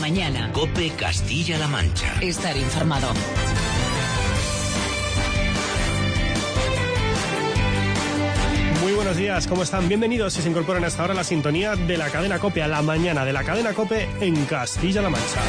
mañana. COPE Castilla-La Mancha. Estar informado. Muy buenos días, ¿cómo están? Bienvenidos si se incorporan hasta ahora a la sintonía de la cadena COPE, a la mañana de la cadena COPE en Castilla-La Mancha.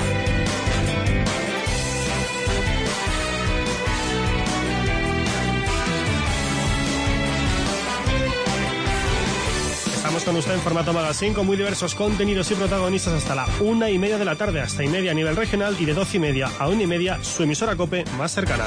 Estamos con usted en formato magazine con muy diversos contenidos y protagonistas hasta la 1:30 de la tarde, hasta 1:30 a nivel regional y de 12:30 a 1:30 su emisora COPE más cercana.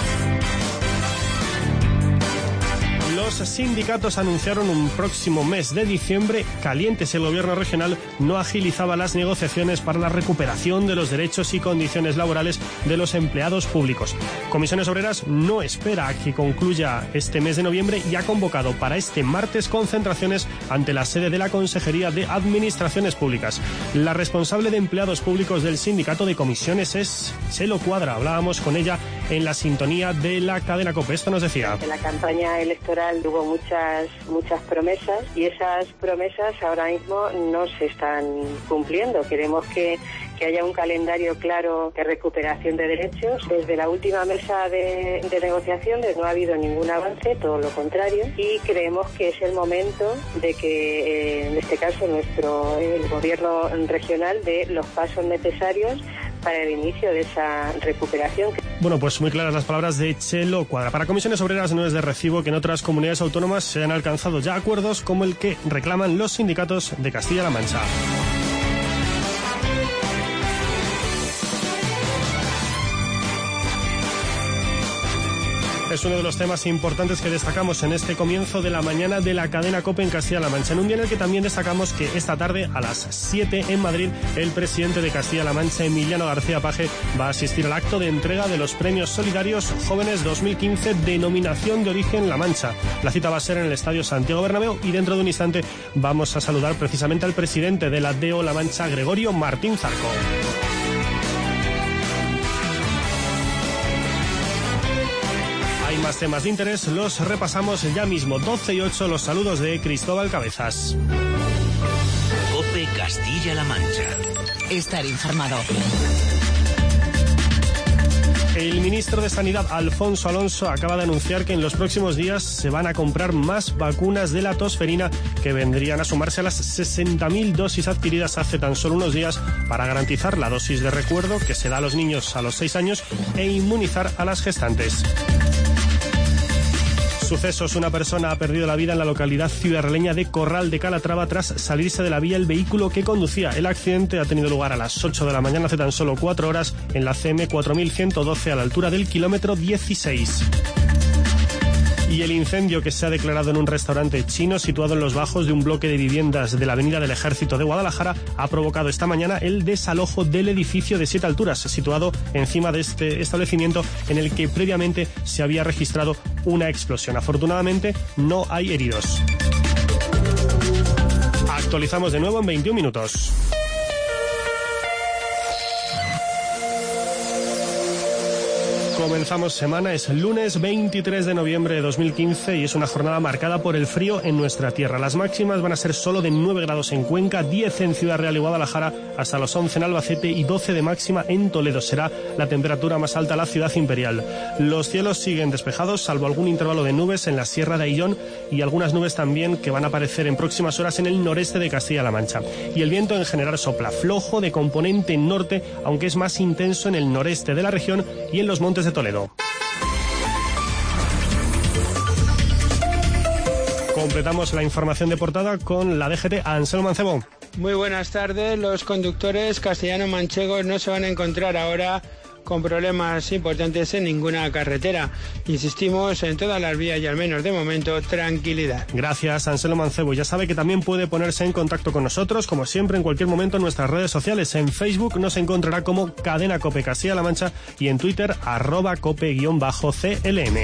Los sindicatos anunciaron un próximo mes de diciembre caliente si el gobierno regional no agilizaba las negociaciones para la recuperación de los derechos y condiciones laborales de los empleados públicos. Comisiones Obreras no espera a que concluya este mes de noviembre y ha convocado para este martes concentraciones ante la sede de la Consejería de Administraciones Públicas. La responsable de empleados públicos del sindicato de comisiones es Chelo Cuadra. Hablábamos con ella en la sintonía de la cadena COPE. Esto nos decía. En la campaña electoral hubo muchas promesas y esas promesas ahora mismo no se están cumpliendo. Queremos que haya un calendario claro de recuperación de derechos. Desde la última mesa de negociaciones no ha habido ningún avance, todo lo contrario, y creemos que es el momento de que, en este caso, el gobierno regional dé los pasos necesarios para el inicio de esa recuperación. Bueno, pues muy claras las palabras de Chelo Cuadra. Para Comisiones Obreras no es de recibo que en otras comunidades autónomas se hayan alcanzado ya acuerdos como el que reclaman los sindicatos de Castilla-La Mancha. Es uno de los temas importantes que destacamos en este comienzo de la mañana de la cadena COPE en Castilla-La Mancha. En un día en el que también destacamos que esta tarde a las 7 en Madrid el presidente de Castilla-La Mancha, Emiliano García Paje, va a asistir al acto de entrega de los premios solidarios Jóvenes 2015 Denominación de Origen La Mancha. La cita va a ser en el Estadio Santiago Bernabéu y dentro de un instante vamos a saludar precisamente al presidente de la DO La Mancha, Gregorio Martín Zarco. Hay más temas de interés, los repasamos ya mismo. 12:08, los saludos de Cristóbal Cabezas. COPE Castilla-La Mancha. Estar informado. El ministro de Sanidad, Alfonso Alonso, acaba de anunciar que en los próximos días se van a comprar más vacunas de la tosferina que vendrían a sumarse a las 60.000 dosis adquiridas hace tan solo unos días para garantizar la dosis de recuerdo que se da a los niños a los 6 años e inmunizar a las gestantes. Sucesos. Una persona ha perdido la vida en la localidad ciudadraleña de Corral de Calatrava tras salirse de la vía el vehículo que conducía. El accidente ha tenido lugar a las 8 de la mañana, hace tan solo 4 horas, en la CM 4112 a la altura del kilómetro 16. Y el incendio que se ha declarado en un restaurante chino situado en los bajos de un bloque de viviendas de la Avenida del Ejército de Guadalajara ha provocado esta mañana el desalojo del edificio de 7 alturas, situado encima de este establecimiento en el que previamente se había registrado una explosión. Afortunadamente no hay heridos. Actualizamos de nuevo en 21 minutos. Comenzamos semana, es lunes 23 de noviembre de 2015 y es una jornada marcada por el frío en nuestra tierra. Las máximas van a ser solo de 9 grados en Cuenca, 10 en Ciudad Real y Guadalajara, hasta los 11 en Albacete y 12 de máxima en Toledo. Será la temperatura más alta en la ciudad imperial. Los cielos siguen despejados, salvo algún intervalo de nubes en la Sierra de Ayllón y algunas nubes también que van a aparecer en próximas horas en el noreste de Castilla-La Mancha. Y el viento en general sopla flojo de componente norte, aunque es más intenso en el noreste de la región y en los montes de Toledo. Completamos la información de portada con la DGT. Anselmo Mancebo. Muy buenas tardes. Los conductores castellano-manchegos no se van a encontrar ahora con problemas importantes en ninguna carretera. Insistimos en todas las vías y al menos de momento tranquilidad. Gracias, Anselmo Mancebo. Ya sabe que también puede ponerse en contacto con nosotros, como siempre, en cualquier momento en nuestras redes sociales. En Facebook nos encontrará como Cadena COPE Castilla-La Mancha y en Twitter @cope_CLM.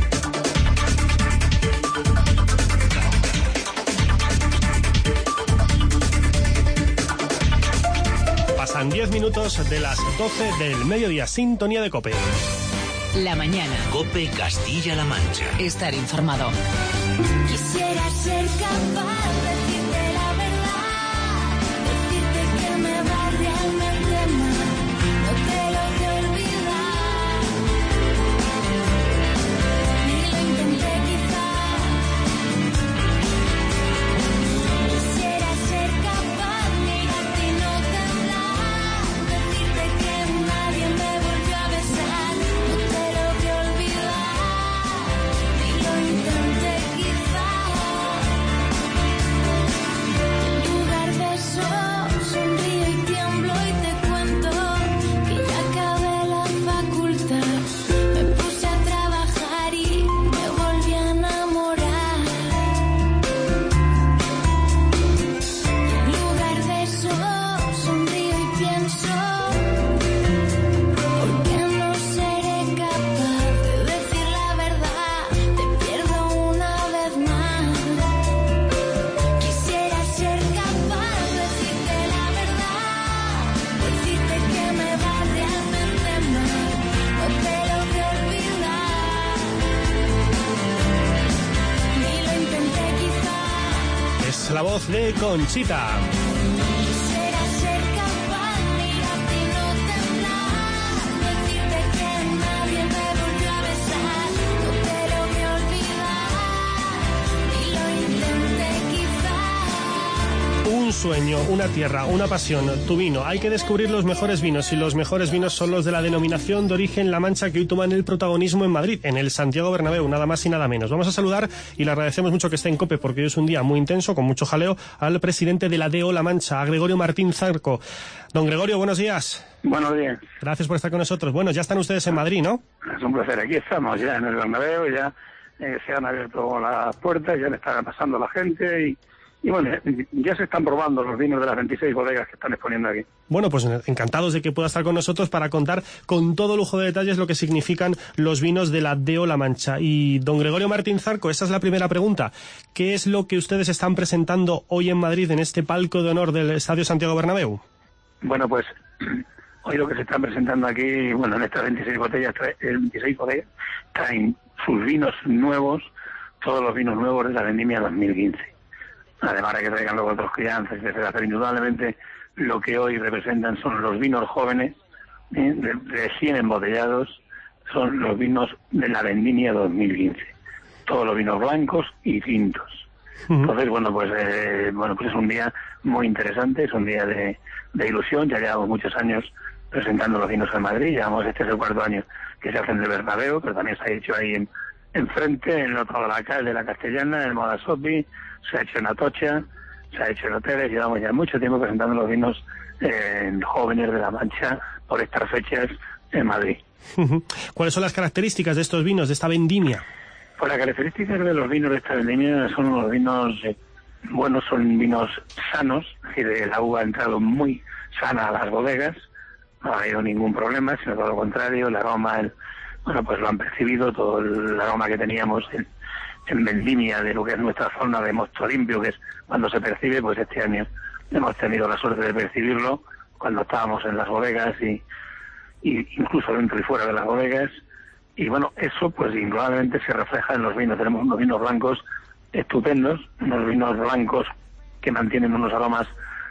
Pasan 10 minutos de las 12 del mediodía. Sintonía de COPE. La mañana. COPE Castilla-La Mancha. Estar informado. Quisiera ser capaz de decirte la verdad, decirte que me va realmente mal. la voz de Conchita. Quisiera ser capaz de mirarte y no temblar, decirte que nadie me volvió a besar, no te lo voy a olvidar, ni lo intenté quizá. Un sueño, una tierra, una pasión, tu vino. Hay que descubrir los mejores vinos y los mejores vinos son los de la denominación de origen La Mancha, que hoy toman el protagonismo en Madrid, en el Santiago Bernabéu, nada más y nada menos. Vamos a saludar, y le agradecemos mucho que esté en COPE porque hoy es un día muy intenso, con mucho jaleo, al presidente de la DO La Mancha, a Gregorio Martín Zarco. Don Gregorio, buenos días. Buenos días. Gracias por estar con nosotros. Bueno, ya están ustedes en Madrid, ¿no? Es un placer. Aquí estamos ya en el Bernabéu, ya se han abierto las puertas, ya le está pasando la gente y bueno, ya se están probando los vinos de las 26 bodegas que están exponiendo aquí. Bueno, pues encantados de que pueda estar con nosotros para contar con todo lujo de detalles lo que significan los vinos de la DO La Mancha. Y don Gregorio Martín Zarco, esa es la primera pregunta. ¿Qué es lo que ustedes están presentando hoy en Madrid en este palco de honor del Estadio Santiago Bernabéu? Bueno, pues hoy lo que se están presentando aquí, bueno, en estas 26 bodegas traen sus vinos nuevos, todos los vinos nuevos de la vendimia 2015. Además de que traigan luego otros crianzas, etcétera. Pero indudablemente lo que hoy representan son los vinos jóvenes, recién embotellados, son los vinos de la vendimia 2015. Todos los vinos blancos y tintos. Entonces, bueno, pues es un día muy interesante, es un día de ilusión. Ya llevamos muchos años presentando los vinos en Madrid, llevamos este es el cuarto año que se hacen de Bernabéu, pero también se ha hecho ahí enfrente, en el otro de la calle de la Castellana, en el Modasopi, se ha hecho en Atocha, se ha hecho en hoteles, llevamos ya mucho tiempo presentando los vinos jóvenes de La Mancha por estas fechas en Madrid. ¿Cuáles son las características de estos vinos, de esta vendimia? Pues las características de los vinos de esta vendimia son unos vinos buenos, son vinos sanos, es decir, la uva ha entrado muy sana a las bodegas, no ha habido ningún problema, sino todo lo contrario, el aroma, pues lo han percibido, todo el aroma que teníamos en vendimia de lo que es nuestra zona de mosto limpio, que es cuando se percibe, pues este año hemos tenido la suerte de percibirlo cuando estábamos en las bodegas y incluso dentro y fuera de las bodegas, y bueno, eso pues indudablemente se refleja en los vinos. Tenemos unos vinos blancos estupendos, unos vinos blancos que mantienen unos aromas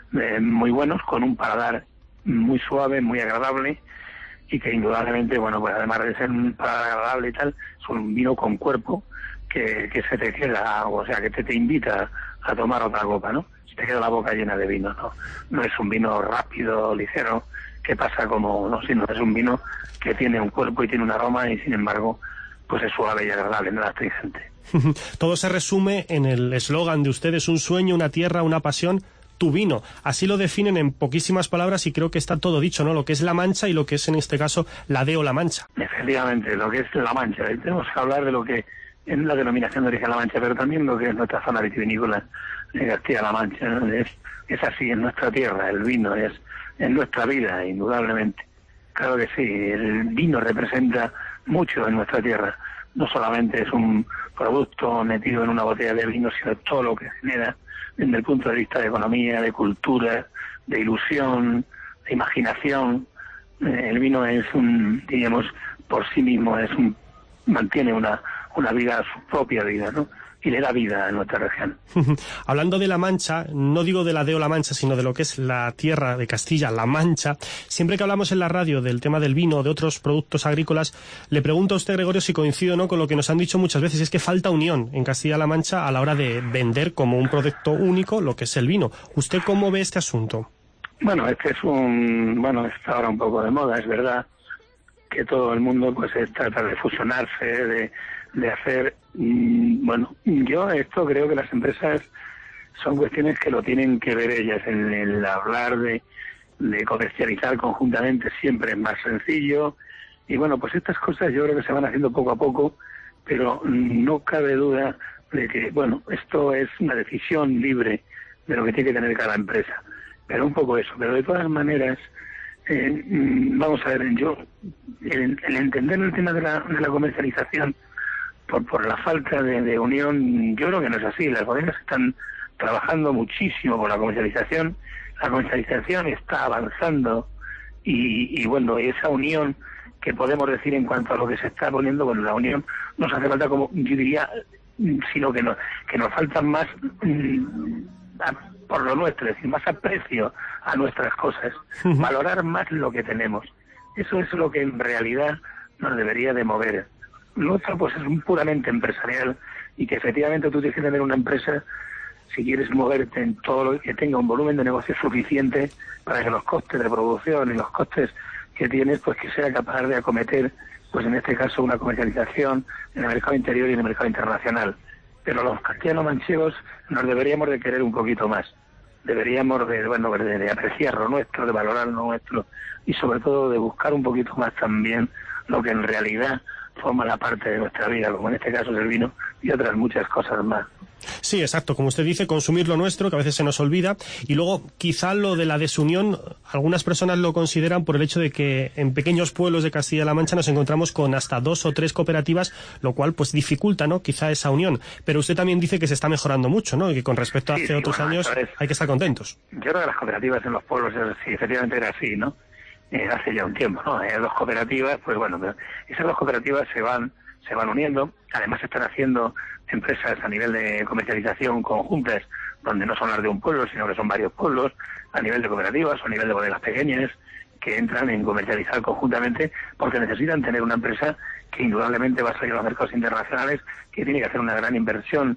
muy buenos, con un paladar muy suave, muy agradable, y que indudablemente, bueno, pues además de ser un paladar agradable y tal, es un vino con cuerpo que se te queda, o sea, que te invita a tomar otra copa, ¿no? Se te queda la boca llena de vino, ¿no? No es un vino rápido, ligero, que pasa como, no, sino es un vino que tiene un cuerpo y tiene un aroma y sin embargo, pues es suave y agradable, no es astringente. Todo se resume en el eslogan de ustedes: un sueño, una tierra, una pasión, tu vino. Así lo definen en poquísimas palabras y creo que está todo dicho, ¿no? Lo que es La Mancha y lo que es en este caso la DO La Mancha. Efectivamente, lo que es La Mancha. Tenemos que hablar de lo que es la denominación de origen La Mancha, pero también lo que es nuestra zona vitivinícola de Castilla-La Mancha, ¿no? Es así, en nuestra tierra, el vino es en nuestra vida, indudablemente. Claro que sí, el vino representa mucho en nuestra tierra. No solamente es un producto metido en una botella de vino, sino todo lo que genera desde el punto de vista de economía, de cultura, de ilusión, de imaginación. El vino es diríamos, por sí mismo, mantiene una vida, su propia vida, ¿no? Y le da vida a nuestra región. Hablando de La Mancha, no digo de la DO La Mancha, sino de lo que es la tierra de Castilla, La Mancha, siempre que hablamos en la radio del tema del vino o de otros productos agrícolas, le pregunto a usted, Gregorio, si coincido o no con lo que nos han dicho muchas veces, es que falta unión en Castilla-La Mancha a la hora de vender como un producto único lo que es el vino. ¿Usted cómo ve este asunto? Bueno, está ahora un poco de moda, es verdad que todo el mundo pues trata de fusionarse, de hacer, yo esto creo que las empresas son cuestiones que lo tienen que ver ellas, el hablar de comercializar conjuntamente siempre es más sencillo, y bueno, pues estas cosas yo creo que se van haciendo poco a poco, pero no cabe duda de que, bueno, esto es una decisión libre de lo que tiene que tener cada empresa, pero un poco eso, pero de todas maneras, vamos a ver, el entender el tema de la comercialización por la falta de unión, yo creo que no es así. Las bodegas están trabajando muchísimo por la comercialización está avanzando y bueno, esa unión que podemos decir en cuanto a lo que se está poniendo, bueno, la unión nos hace falta, como yo diría, sino que nos faltan más por lo nuestro, es decir, más aprecio a nuestras cosas, valorar más lo que tenemos. Eso es lo que en realidad nos debería de mover. Lo otro pues es un puramente empresarial, y que efectivamente tú tienes que tener una empresa si quieres moverte en todo lo que tenga un volumen de negocio suficiente para que los costes de producción y los costes que tienes, pues que sea capaz de acometer, pues en este caso, una comercialización en el mercado interior y en el mercado internacional. Pero los castellano-manchegos nos deberíamos de querer un poquito más. Deberíamos de apreciar lo nuestro, de valorar lo nuestro, y sobre todo de buscar un poquito más también lo que en realidad forma la parte de nuestra vida, como en este caso es el vino y otras muchas cosas más. Sí, exacto, como usted dice, consumir lo nuestro, que a veces se nos olvida, y luego quizá lo de la desunión, algunas personas lo consideran por el hecho de que en pequeños pueblos de Castilla-La Mancha nos encontramos con hasta 2 o 3 cooperativas, lo cual pues dificulta, ¿no?, quizá esa unión. Pero usted también dice que se está mejorando mucho, ¿no?, y que con respecto a hace otros años hay que estar contentos. Yo creo que las cooperativas en los pueblos, sí, efectivamente era así, ¿no? Hace ya un tiempo, ¿no? 2 cooperativas, pues bueno, esas 2 cooperativas se van uniendo. Además se están haciendo empresas a nivel de comercialización conjuntas, donde no son las de un pueblo, sino que son varios pueblos, a nivel de cooperativas o a nivel de bodegas pequeñas, que entran en comercializar conjuntamente, porque necesitan tener una empresa que indudablemente va a salir a los mercados internacionales, que tiene que hacer una gran inversión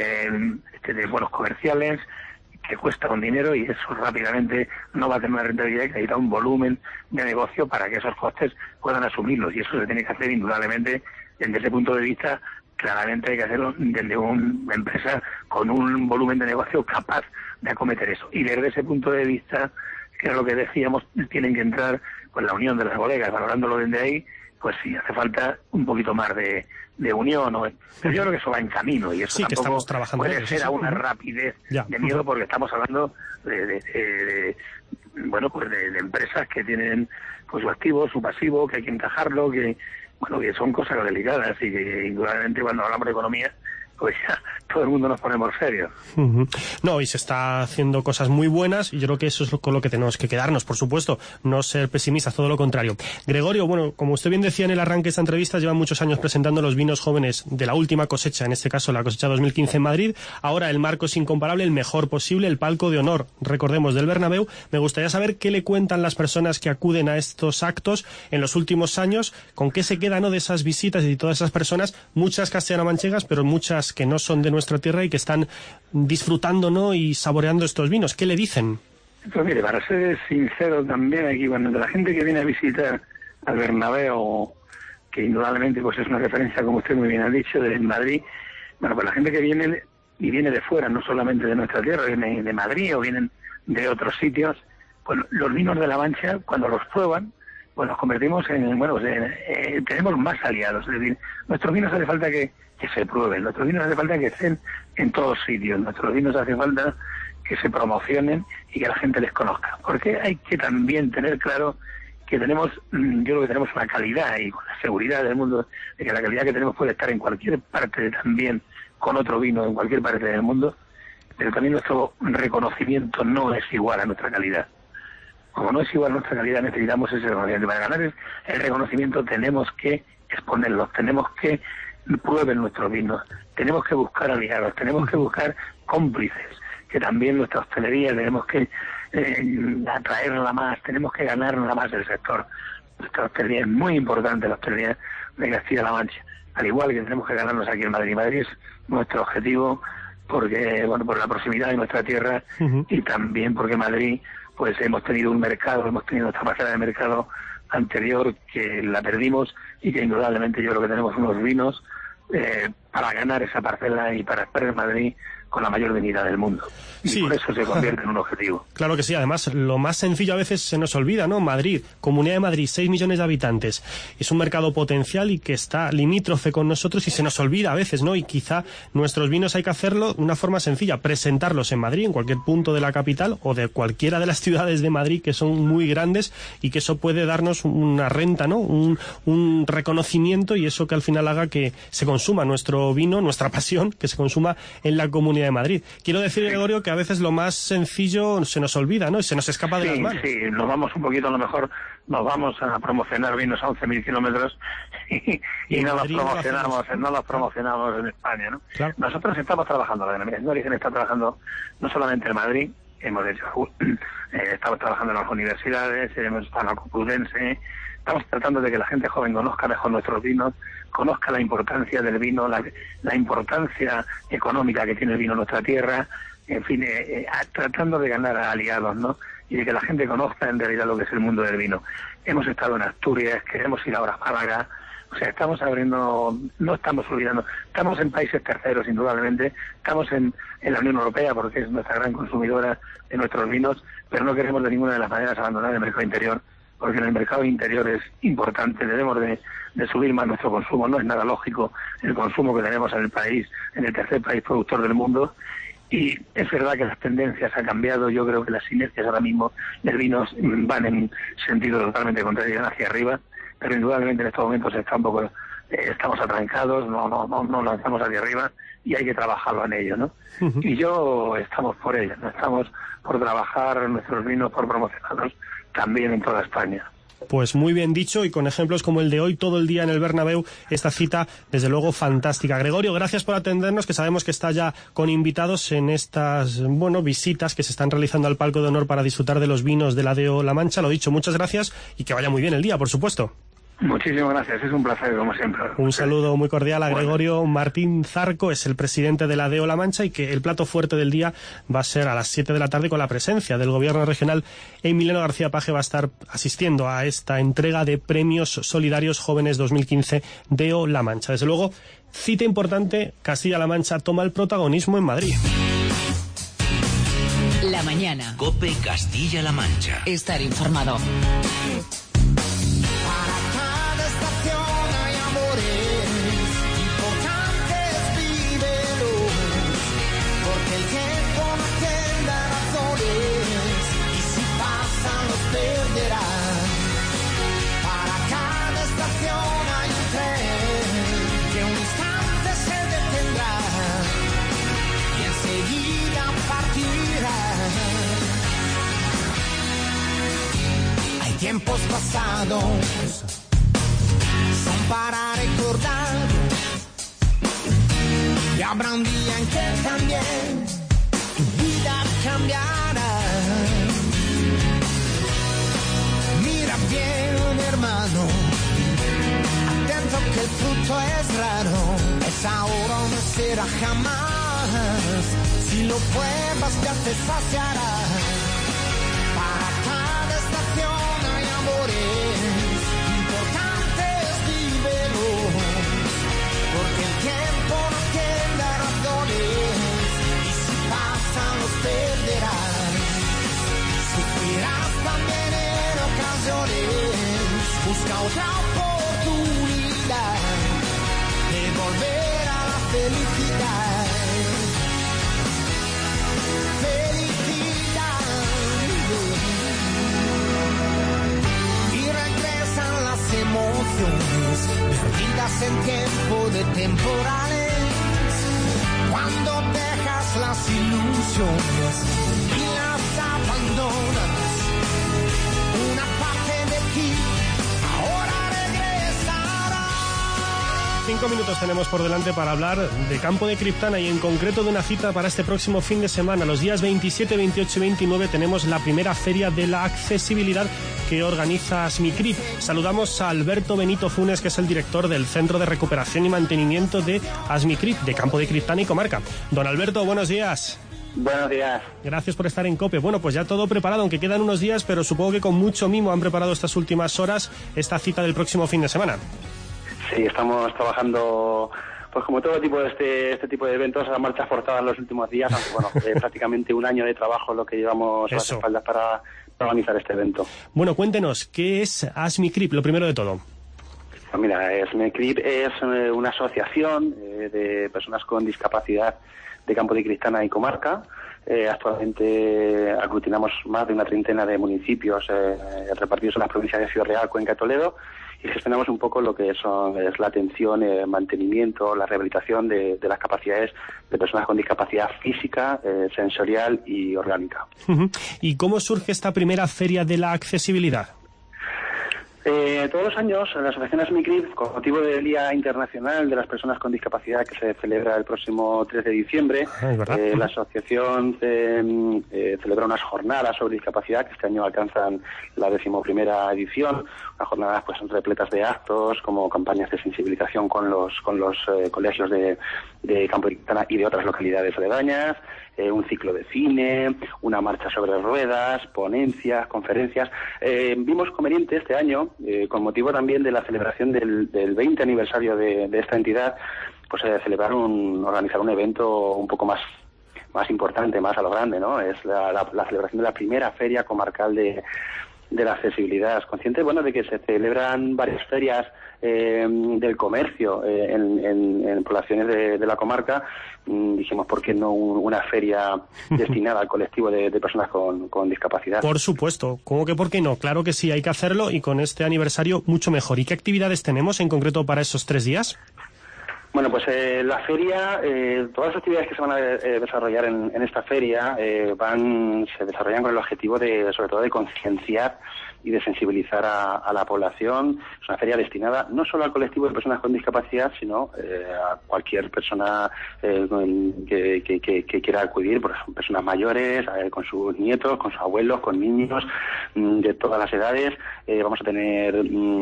de vuelos comerciales, que cuesta un dinero, y eso rápidamente no va a tener una rentabilidad, que necesita un volumen de negocio para que esos costes puedan asumirlos, y eso se tiene que hacer indudablemente. Desde ese punto de vista, claramente hay que hacerlo desde una empresa con un volumen de negocio capaz de acometer eso. Y desde ese punto de vista, que es lo que decíamos, tienen que entrar pues la unión de las bodegas, valorándolo desde ahí, pues sí, hace falta un poquito más de unión, ¿no? Pero yo creo que eso va en camino, y eso sí, tampoco que estamos trabajando puede ser a una rapidez de miedo, porque estamos hablando de empresas que tienen pues su activo, su pasivo, que hay que encajarlo, que son cosas delicadas, y que indudablemente cuando hablamos de economía, pues ya todo el mundo nos ponemos serios. No, y se está haciendo cosas muy buenas, y yo creo que eso es con lo que tenemos que quedarnos, por supuesto, no ser pesimistas, todo lo contrario. Gregorio, bueno, como usted bien decía en el arranque de esta entrevista, llevan muchos años presentando los vinos jóvenes de la última cosecha, en este caso la cosecha 2015 en Madrid. Ahora el marco es incomparable, el mejor posible, el palco de honor, recordemos, del Bernabéu. Me gustaría saber qué le cuentan las personas que acuden a estos actos en los últimos años, con qué se queda, ¿no?, de esas visitas y de todas esas personas, muchas castellano-manchegas, pero muchas que no son de nuestra tierra y que están disfrutando, ¿no?, y saboreando estos vinos. ¿Qué le dicen? Pues mire, para ser sincero también, aquí, bueno, de la gente que viene a visitar al Bernabéu, que indudablemente pues es una referencia, como usted muy bien ha dicho, de Madrid, bueno, pues la gente que viene, y viene de fuera, no solamente de nuestra tierra, viene de Madrid o vienen de otros sitios, pues los vinos de La Mancha, cuando los prueban, pues nos convertimos tenemos más aliados. Es decir, nuestros vinos hace falta que se prueben, nuestros vinos hace falta que estén en todos sitios, nuestros vinos hace falta que se promocionen y que la gente les conozca. Porque hay que también tener claro que tenemos, yo creo que tenemos una calidad, y con la seguridad del mundo, de que la calidad que tenemos puede estar en cualquier parte también con otro vino, en cualquier parte del mundo, pero también nuestro reconocimiento no es igual a nuestra calidad. Como no es igual a nuestra calidad, necesitamos ese reconocimiento. Para ganar el reconocimiento tenemos que exponerlos, tenemos que prueben nuestros vinos, tenemos que buscar aliados, tenemos que buscar cómplices, que también nuestra hostelería tenemos que atraerla más, tenemos que ganarla más del sector. Nuestra hostelería es muy importante, la hostelería de Castilla-La Mancha, al igual que tenemos que ganarnos aquí en Madrid. Madrid es nuestro objetivo, porque por la proximidad de nuestra tierra, y también porque Madrid, pues hemos tenido un mercado, hemos tenido nuestra parcela de mercado anterior que la perdimos, y que indudablemente yo creo que tenemos unos vinos para ganar esa parcela y para estar en Madrid con la mayor dignidad del mundo. Y sí, por eso se convierte en un objetivo. Claro que sí, además lo más sencillo a veces se nos olvida, ¿no? Madrid, Comunidad de Madrid, 6 millones de habitantes, es un mercado potencial y que está limítrofe con nosotros, y se nos olvida a veces, ¿no? Y quizá nuestros vinos hay que hacerlo de una forma sencilla, presentarlos en Madrid, en cualquier punto de la capital o de cualquiera de las ciudades de Madrid, que son muy grandes, y que eso puede darnos una renta, ¿no? Un reconocimiento, y eso que al final haga que se consuma nuestro vino, nuestra pasión, que se consuma en la Comunidad Comunidad de Madrid. Quiero decir, Gregorio, que a veces lo más sencillo se nos olvida, ¿no? Y se nos escapa de las manos. Sí, nos vamos un poquito, a lo mejor nos vamos a promocionar vinos a 11.000 kilómetros y no los promocionamos en España, ¿no? Claro. Nosotros estamos trabajando, la Denominación de Origen está trabajando no solamente en Madrid, hemos hecho, estamos trabajando en las universidades, hemos estado en la Complutense, estamos tratando de que la gente joven conozca mejor nuestros vinos, conozca la importancia del vino, la importancia económica que tiene el vino en nuestra tierra, en fin, tratando de ganar a aliados, ¿no? Y de que la gente conozca en realidad lo que es el mundo del vino. Hemos estado en Asturias, queremos ir ahora a Málaga, o sea, estamos abriendo, no estamos olvidando, estamos en países terceros, indudablemente, estamos en la Unión Europea porque es nuestra gran consumidora de nuestros vinos, pero no queremos de ninguna de las maneras abandonar el mercado interior, porque en el mercado interior es importante, debemos de subir más nuestro consumo, no es nada lógico el consumo que tenemos en el país, en el tercer país productor del mundo, y es verdad que las tendencias han cambiado, yo creo que las sinergias ahora mismo del vino van en sentido totalmente contrario, van hacia arriba, pero indudablemente en estos momentos está un poco, estamos atrancados, no lanzamos hacia arriba y hay que trabajarlo en ello, ¿no? Uh-huh. Y estamos por ello, ¿no? Estamos por trabajar nuestros vinos, por promocionarlos también en toda España. Pues muy bien dicho, y con ejemplos como el de hoy, todo el día en el Bernabéu, esta cita, desde luego, fantástica. Gregorio, gracias por atendernos, que sabemos que está ya con invitados en estas, visitas que se están realizando al palco de honor para disfrutar de los vinos de la DO La Mancha. Lo dicho, muchas gracias y que vaya muy bien el día, por supuesto. Muchísimas gracias, es un placer, como siempre. Un saludo muy cordial a Gregorio Martín Zarco, es el presidente de la DO La Mancha, y que el plato fuerte del día va a ser a las 7 de la tarde con la presencia del Gobierno regional. Emiliano García Paje va a estar asistiendo a esta entrega de Premios Solidarios Jóvenes 2015 DO La Mancha. Desde luego, cita importante, Castilla-La Mancha toma el protagonismo en Madrid. La mañana. COPE Castilla-La Mancha. Estar informado. Tiempos pasados son para recordar, y habrá un día en que también tu vida cambiará. Mira bien, hermano, atento que el fruto es raro, es ahora o no será jamás, si lo pruebas ya te saciará. Para cada estación importantes vívelos, porque el tiempo no tiene razones, y si pasan los perderás. Sufrirás también en ocasiones, busca otra oportunidad de volver a la felicidad. Emociones perdidas en tiempo de temporales, cuando dejas las ilusiones y las abandonas, una parte de ti ahora regresará. 5 minutos tenemos por delante para hablar de Campo de Criptana, y en concreto de una cita para este próximo fin de semana. Los días 27, 28 y 29 tenemos la primera feria de la accesibilidad que organiza ASMICRIP. Saludamos a Alberto Benito Funes, que es el director del Centro de Recuperación y Mantenimiento de ASMICRIP, de Campo de Criptana y Comarca. Don Alberto, buenos días. Buenos días. Gracias por estar en COPE. Bueno, pues ya todo preparado, aunque quedan unos días, pero supongo que con mucho mimo han preparado estas últimas horas esta cita del próximo fin de semana. Sí, estamos trabajando, pues como todo tipo de este tipo de eventos, a marcha forzada en los últimos días, aunque prácticamente un año de trabajo lo que llevamos a las espaldas para organizar este evento. Bueno, cuéntenos, ¿qué es ASMICRIP, lo primero de todo? Pues mira, ASMICRIP es una asociación de personas con discapacidad de Campo de Criptana y Comarca. Actualmente aglutinamos más de una treintena de municipios repartidos en las provincias de Ciudad Real, Cuenca y Toledo, y gestionamos un poco lo que es la atención, mantenimiento, la rehabilitación de las capacidades de personas con discapacidad física, sensorial y orgánica. ¿Y cómo surge esta primera feria de la accesibilidad? Todos los años, la Asociación ASMICRIP, con motivo del Día Internacional de las Personas con Discapacidad, que se celebra el próximo 3 de diciembre, la asociación celebra unas jornadas sobre discapacidad que este año alcanzan la 11ª edición, unas jornadas pues repletas de actos, como campañas de sensibilización con los colegios de Campo de Criptana y de otras localidades aledañas, un ciclo de cine, una marcha sobre ruedas, ponencias, conferencias. Vimos conveniente este año, con motivo también de la celebración del 20 aniversario de esta entidad, pues organizar un evento un poco más importante, más a lo grande, ¿no? Es la celebración de la primera feria comarcal de la accesibilidad. Consciente, de que se celebran varias ferias del comercio en poblaciones de la comarca, dijimos, ¿por qué no una feria destinada al colectivo de personas con discapacidad? Por supuesto, ¿cómo que por qué no? Claro que sí, hay que hacerlo, y con este aniversario mucho mejor. ¿Y qué actividades tenemos en concreto para esos 3 días? Bueno, pues la feria, todas las actividades que se van a desarrollar en esta feria se desarrollan con el objetivo sobre todo de concienciar y de sensibilizar a la población. Es una feria destinada no solo al colectivo de personas con discapacidad, sino a cualquier persona que quiera acudir, por ejemplo, personas mayores, con sus nietos, con sus abuelos, con niños de todas las edades. Vamos a tener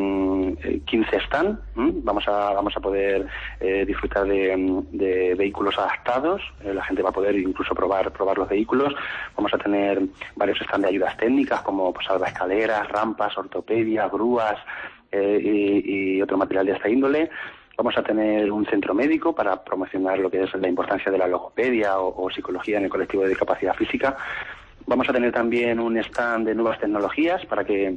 15 stands. Vamos a poder disfrutar de vehículos adaptados. La gente va a poder incluso probar los vehículos. Vamos a tener varios stands de ayudas técnicas, como salvaescaleras, rampas, ortopedia, grúas y otro material de esta índole. Vamos a tener un centro médico para promocionar lo que es la importancia de la logopedia o psicología en el colectivo de discapacidad física. Vamos a tener también un stand de nuevas tecnologías para que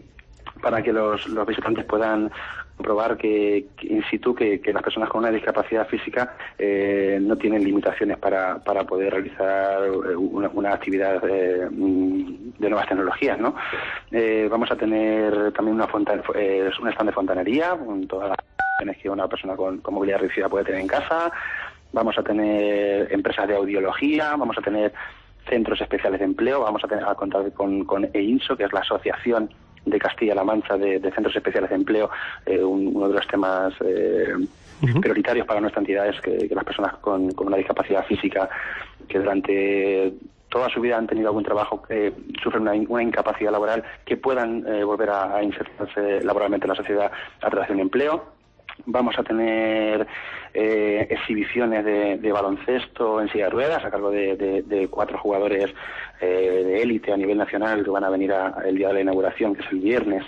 los visitantes puedan comprobar que in situ que las personas con una discapacidad física no tienen limitaciones para poder realizar una actividad de nuevas tecnologías, ¿no? Vamos a tener también un stand de fontanería con todas las opciones que una persona con movilidad reducida puede tener en casa. Vamos a tener empresas de audiología, vamos a tener centros especiales de empleo, vamos a contar con EINSO, que es la Asociación de Castilla-La Mancha de Centros Especiales de Empleo. Uno de los temas prioritarios para nuestra entidad es que las personas con una discapacidad física que durante toda su vida han tenido algún trabajo, sufren una incapacidad laboral, que puedan volver a insertarse laboralmente en la sociedad a través de un empleo. Vamos a tener exhibiciones de baloncesto en silla de ruedas a cargo de 4 jugadores de élite a nivel nacional que van a venir el día de la inauguración, que es el viernes,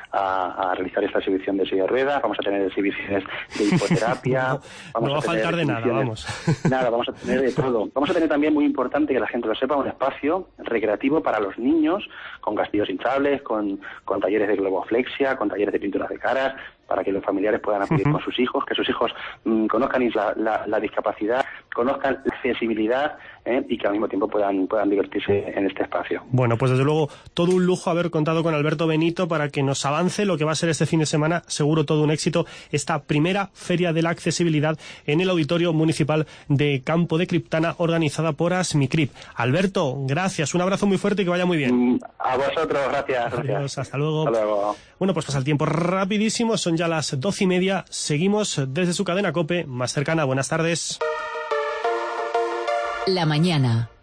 a realizar esta exhibición de silla de ruedas. Vamos a tener exhibiciones de hipoterapia. No va a faltar de nada, vamos. Nada, vamos a tener de todo. Vamos a tener también, muy importante que la gente lo sepa, un espacio recreativo para los niños, con castillos hinchables, con talleres de globoflexia, con talleres de pinturas de caras, para que los familiares puedan acudir con sus hijos, que sus hijos conozcan la discapacidad, conozcan la accesibilidad, y que al mismo tiempo puedan divertirse en este espacio. Bueno, pues desde luego todo un lujo haber contado con Alberto Benito para que nos avance lo que va a ser este fin de semana, seguro todo un éxito, esta primera Feria de la Accesibilidad en el Auditorio Municipal de Campo de Criptana, organizada por ASMICRIP. Alberto, gracias, un abrazo muy fuerte y que vaya muy bien. A vosotros, gracias. Adiós, hasta luego. Hasta luego. Bueno, pues pasa el tiempo rapidísimo, son ya las 12:30, seguimos desde su cadena COPE más cercana. Buenas tardes. La mañana.